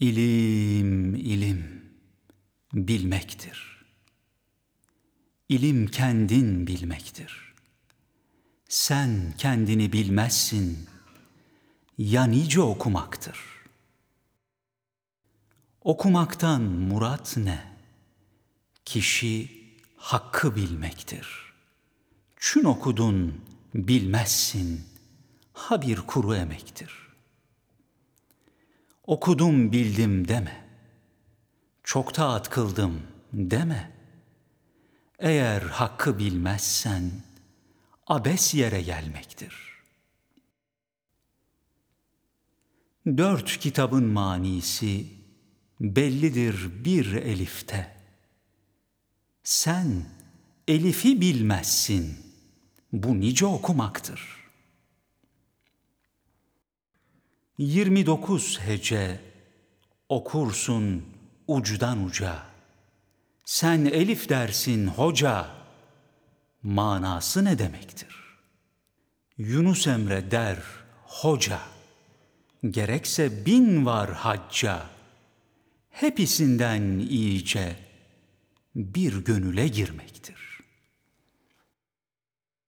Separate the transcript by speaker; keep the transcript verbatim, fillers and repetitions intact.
Speaker 1: İlim, ilim bilmektir. İlim kendin bilmektir. Sen kendini bilmezsin, ya nice okumaktır. Okumaktan murat ne? Kişi hakkı bilmektir. Çün okudun bilmezsin, ha bir kuru emektir. Okudum bildim deme, çok taat kıldım deme. Eğer hakkı bilmezsen, abes yere gelmektir. Dört kitabın manisi bellidir bir elifte. Sen elifi bilmezsin, bu nice okumaktır. Yirmi dokuz hece okursun ucudan uca. Sen elif dersin hoca, manası ne demektir? Yunus Emre der hoca, gerekse bin var hacca, hepsinden iyice bir gönüle girmektir.